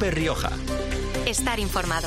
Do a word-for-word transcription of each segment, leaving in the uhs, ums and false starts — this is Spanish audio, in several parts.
COPE Rioja. Estar informado.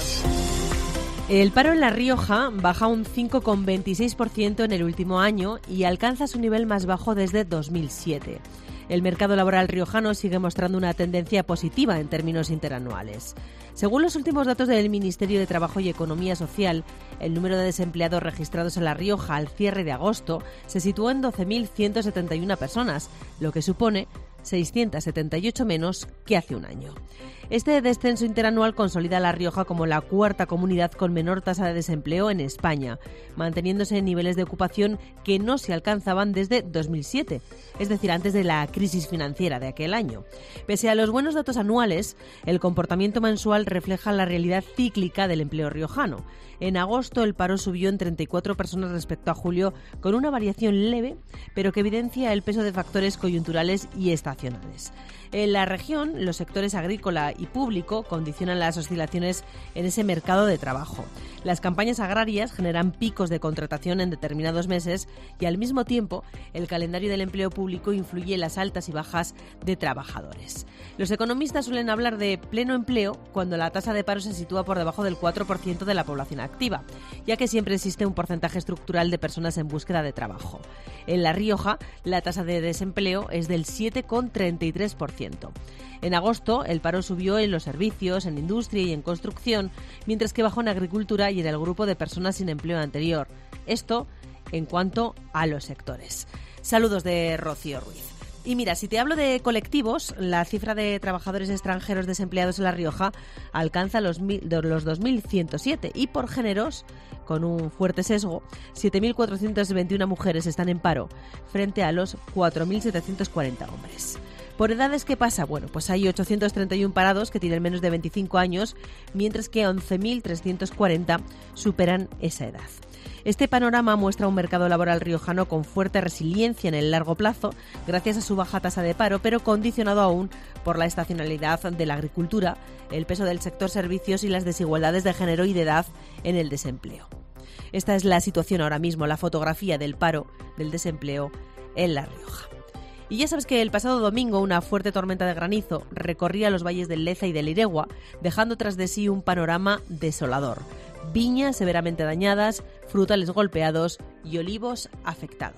El paro en La Rioja baja un cinco coma veintiséis por ciento en el último año y alcanza su nivel más bajo desde dos mil siete. El mercado laboral riojano sigue mostrando una tendencia positiva en términos interanuales. Según los últimos datos del Ministerio de Trabajo y Economía Social, el número de desempleados registrados en La Rioja al cierre de agosto se situó en doce mil ciento setenta y una personas, lo que supone seiscientos setenta y ocho menos que hace un año. Este descenso interanual consolida a La Rioja como la cuarta comunidad con menor tasa de desempleo en España, manteniéndose en niveles de ocupación que no se alcanzaban desde dos mil siete, es decir, antes de la crisis financiera de aquel año. Pese a los buenos datos anuales, el comportamiento mensual refleja la realidad cíclica del empleo riojano. En agosto el paro subió en treinta y cuatro personas respecto a julio, con una variación leve, pero que evidencia el peso de factores coyunturales y estacionales. En la región, los sectores agrícola y público condicionan las oscilaciones en ese mercado de trabajo. Las campañas agrarias generan picos de contratación en determinados meses y, al mismo tiempo, el calendario del empleo público influye en las altas y bajas de trabajadores. Los economistas suelen hablar de pleno empleo cuando la tasa de paro se sitúa por debajo del cuatro por ciento de la población activa, ya que siempre existe un porcentaje estructural de personas en búsqueda de trabajo. En La Rioja, la tasa de desempleo es del siete coma treinta y tres por ciento. En agosto, el paro subió en los servicios, en industria y en construcción, mientras que bajó en agricultura y en el grupo de personas sin empleo anterior. Esto en cuanto a los sectores. Saludos de Rocío Ruiz. Y mira, si te hablo de colectivos, la cifra de trabajadores extranjeros desempleados en La Rioja alcanza los, mil, los dos mil ciento siete y por géneros, con un fuerte sesgo, siete mil cuatrocientas veintiuna mujeres están en paro frente a los cuatro mil setecientos cuarenta hombres. ¿Por edades qué pasa? Bueno, pues hay ochocientos treinta y uno parados que tienen menos de veinticinco años, mientras que once mil trescientos cuarenta superan esa edad. Este panorama muestra un mercado laboral riojano con fuerte resiliencia en el largo plazo, gracias a su baja tasa de paro, pero condicionado aún por la estacionalidad de la agricultura, el peso del sector servicios y las desigualdades de género y de edad en el desempleo. Esta es la situación ahora mismo, la fotografía del paro, del desempleo en La Rioja. Y ya sabes que el pasado domingo una fuerte tormenta de granizo recorría los valles del Leza y del Iregua, dejando tras de sí un panorama desolador. Viñas severamente dañadas, frutales golpeados y olivos afectados.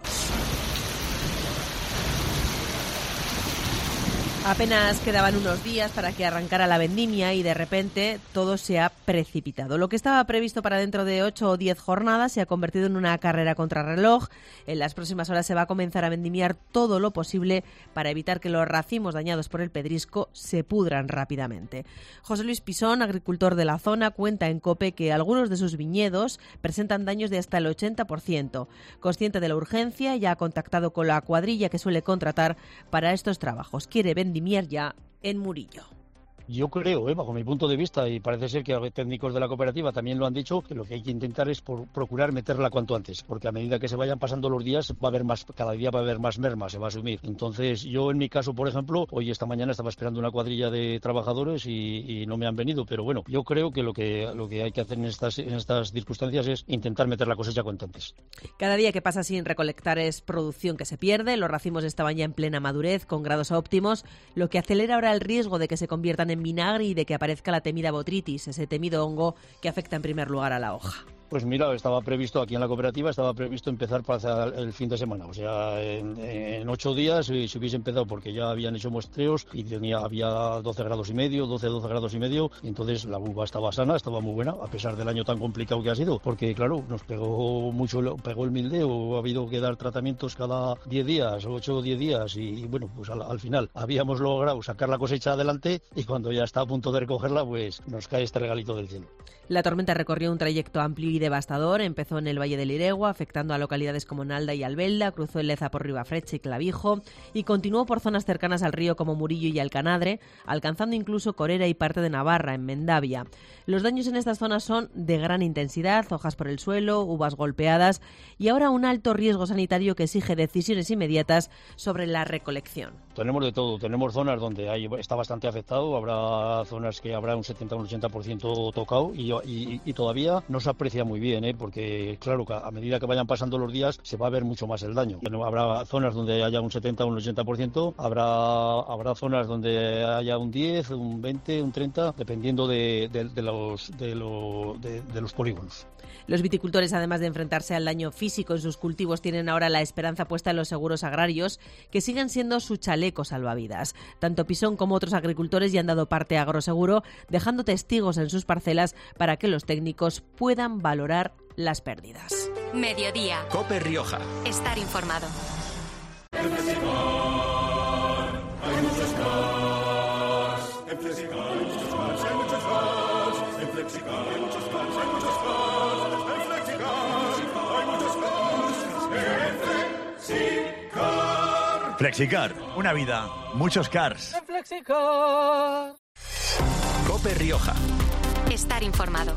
Apenas quedaban unos días para que arrancara la vendimia y de repente todo se ha precipitado. Lo que estaba previsto para dentro de ocho o diez jornadas se ha convertido en una carrera contrarreloj. En las próximas horas se va a comenzar a vendimiar todo lo posible para evitar que los racimos dañados por el pedrisco se pudran rápidamente. José Luis Pisón, agricultor de la zona, cuenta en COPE que algunos de sus viñedos presentan daños de hasta el ochenta por ciento. Consciente de la urgencia, ya ha contactado con la cuadrilla que suele contratar para estos trabajos. Quiere vendimiar ya en Murillo. Yo creo, eh, bajo mi punto de vista, y parece ser que los técnicos de la cooperativa también lo han dicho, que lo que hay que intentar es por procurar meterla cuanto antes, porque a medida que se vayan pasando los días va a haber más, cada día va a haber más merma, se va a asumir. Entonces, yo en mi caso, por ejemplo, hoy esta mañana estaba esperando una cuadrilla de trabajadores y, y no me han venido, pero bueno, yo creo que lo que lo que hay que hacer en estas en estas circunstancias es intentar meter la cosecha cuanto antes. Cada día que pasa sin recolectar es producción que se pierde, los racimos estaban ya en plena madurez, con grados óptimos, lo que acelera ahora el riesgo de que se conviertan en vinagre y de que aparezca la temida botrytis, ese temido hongo que afecta en primer lugar a la hoja. Pues mira, estaba previsto aquí en la cooperativa, estaba previsto empezar para el fin de semana, o sea, en, en ocho días si se hubiese empezado porque ya habían hecho muestreos y tenía, había doce grados y medio, doce, doce grados y medio, y entonces la uva estaba sana, estaba muy buena, a pesar del año tan complicado que ha sido, porque claro, nos pegó mucho, pegó el mildeo, ha habido que dar tratamientos cada diez días, ocho o diez días, y, y bueno, pues al, al final habíamos logrado sacar la cosecha adelante y cuando ya está a punto de recogerla, pues nos cae este regalito del cielo. La tormenta recorrió un trayecto amplio y devastador. Empezó en el Valle del Iregua, afectando a localidades como Nalda y Albelda, cruzó el Leza por Ribafreche y Clavijo y continuó por zonas cercanas al río como Murillo y Alcanadre, alcanzando incluso Corera y parte de Navarra, en Mendavia. Los daños en estas zonas son de gran intensidad, hojas por el suelo, uvas golpeadas y ahora un alto riesgo sanitario que exige decisiones inmediatas sobre la recolección. Tenemos de todo, tenemos zonas donde hay, está bastante afectado, habrá zonas que habrá un setenta o un ochenta por ciento tocado y, y, y todavía no se aprecia muy bien, ¿eh? Porque claro, a medida que vayan pasando los días se va a ver mucho más el daño. Habrá zonas donde haya un setenta o un ochenta por ciento, habrá, habrá zonas donde haya un diez, un veinte, un treinta, dependiendo de, de, de, los, de, lo, de, de los polígonos. Los viticultores, además de enfrentarse al daño físico en sus cultivos, tienen ahora la esperanza puesta en los seguros agrarios, que siguen siendo su chaleco salvavidas. Tanto Pisón como otros agricultores ya han dado parte a Agroseguro, dejando testigos en sus parcelas para que los técnicos puedan valorar las pérdidas. Mediodía. COPE Rioja. Estar informado. En Flexicar hay muchos cars. En Flexicar hay muchos cars, hay muchos cars. En Flexicar hay muchos cars, hay muchos cars. En Flexicar hay muchos cars. En Flexicar. Flexicar, una vida, muchos cars. En Flexicar. COPE Rioja. Estar informado.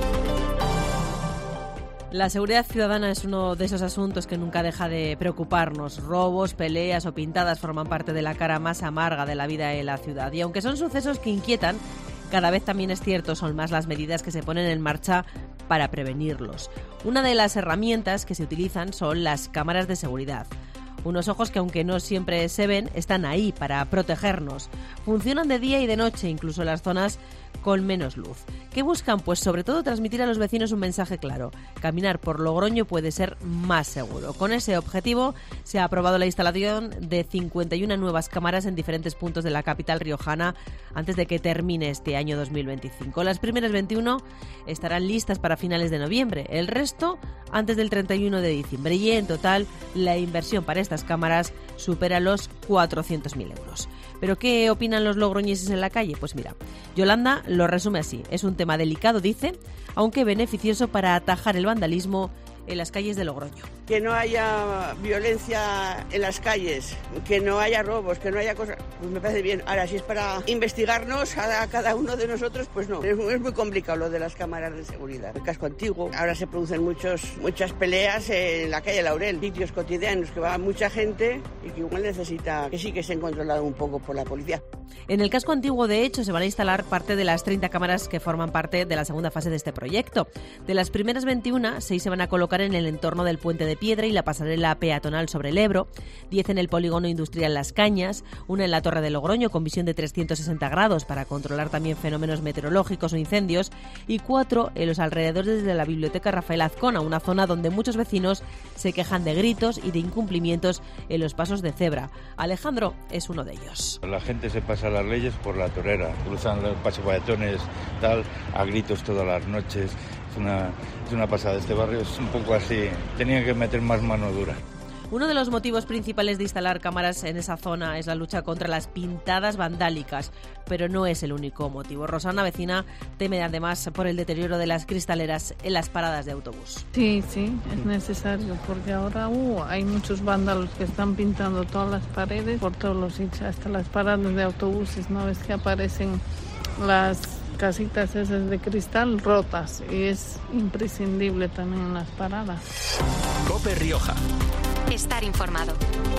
La seguridad ciudadana es uno de esos asuntos que nunca deja de preocuparnos. Robos, peleas o pintadas forman parte de la cara más amarga de la vida en la ciudad. Y aunque son sucesos que inquietan, cada vez también es cierto, son más las medidas que se ponen en marcha para prevenirlos. Una de las herramientas que se utilizan son las cámaras de seguridad. Unos ojos que, aunque no siempre se ven, están ahí para protegernos. Funcionan de día y de noche, incluso en las zonas con menos luz. ¿Qué buscan? Pues sobre todo transmitir a los vecinos un mensaje claro. Caminar por Logroño puede ser más seguro. Con ese objetivo se ha aprobado la instalación de cincuenta y una nuevas cámaras en diferentes puntos de la capital riojana antes de que termine este año dos mil veinticinco. Las primeras veintiuna estarán listas para finales de noviembre, el resto antes del treinta y uno de diciembre. Y en total la inversión para estas cámaras supera los cuatrocientos mil euros. ¿Pero qué opinan los logroñeses en la calle? Pues mira, Yolanda lo resume así. Es un tema delicado, dice, aunque beneficioso para atajar el vandalismo en las calles de Logroño. Que no haya violencia en las calles, que no haya robos, que no haya cosas, pues me parece bien. Ahora, si es para investigarnos a cada uno de nosotros, pues no. Es, es muy complicado lo de las cámaras de seguridad. El casco antiguo, ahora se producen muchos, muchas peleas en la calle Laurel, sitios cotidianos que va mucha gente y que igual necesita que sí que estén controlados un poco por la policía. En el casco antiguo, de hecho, se van a instalar parte de las treinta cámaras que forman parte de la segunda fase de este proyecto. De las primeras veintiuna, seis se van a colocar en el entorno del Puente de Piedra y la pasarela peatonal sobre el Ebro, diez en el polígono industrial Las Cañas, una en la Torre de Logroño con visión de trescientos sesenta grados para controlar también fenómenos meteorológicos o incendios, y cuatro en los alrededores de la Biblioteca Rafael Azcona, una zona donde muchos vecinos se quejan de gritos y de incumplimientos en los pasos de cebra. Alejandro es uno de ellos. La gente se pasa las leyes por la torera, cruzan los pasepeatones, tal, a gritos todas las noches. Es una, es una pasada, este barrio es un poco así, tenía que meter más mano dura. Uno de los motivos principales de instalar cámaras en esa zona es la lucha contra las pintadas vandálicas, pero no es el único motivo. Rosana, vecina, teme además por el deterioro de las cristaleras en las paradas de autobús. Sí, sí, es necesario, porque ahora uh, hay muchos vándalos que están pintando todas las paredes por todos los sitios, hasta las paradas de autobuses, ¿no? Ves que aparecen las casitas esas de cristal rotas y es imprescindible también en las paradas. COPE Rioja. Estar informado.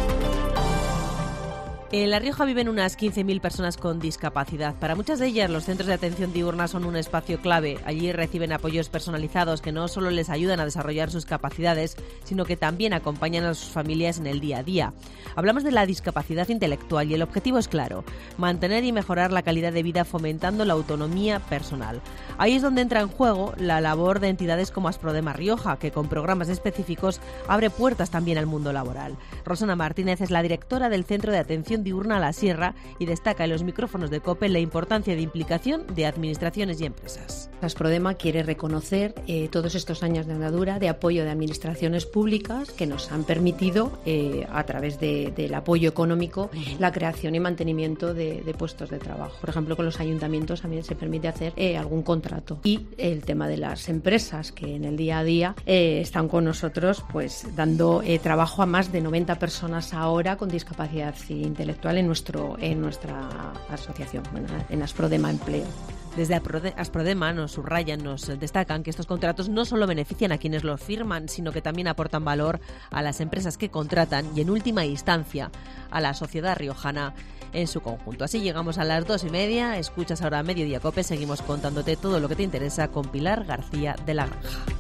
En La Rioja viven unas quince mil personas con discapacidad. Para muchas de ellas, los centros de atención diurna son un espacio clave. Allí reciben apoyos personalizados que no solo les ayudan a desarrollar sus capacidades, sino que también acompañan a sus familias en el día a día. Hablamos de la discapacidad intelectual y el objetivo es claro: mantener y mejorar la calidad de vida fomentando la autonomía personal. Ahí es donde entra en juego la labor de entidades como Asprodema Rioja, que con programas específicos abre puertas también al mundo laboral. Rosana Martínez es la directora del Centro de Atención Diurna La Sierra y destaca en los micrófonos de COPE la importancia de implicación de administraciones y empresas. Asprodema quiere reconocer eh, todos estos años de andadura de apoyo de administraciones públicas que nos han permitido, eh, a través de, del apoyo económico, uh-huh. la creación y mantenimiento de, de puestos de trabajo. Por ejemplo, con los ayuntamientos también se permite hacer eh, algún contrato. Y el tema de las empresas que en el día a día eh, están con nosotros, pues dando eh, trabajo a más de noventa personas ahora con discapacidad intelectual. intelectual en nuestro en nuestra asociación, bueno, en Asprodema Empleo. Desde Asprodema nos subrayan, nos destacan que estos contratos no solo benefician a quienes los firman, sino que también aportan valor a las empresas que contratan y, en última instancia, a la sociedad riojana en su conjunto. Así llegamos a las dos y media. Escuchas ahora Mediodía Cope. Seguimos contándote todo lo que te interesa con Pilar García de la Granja.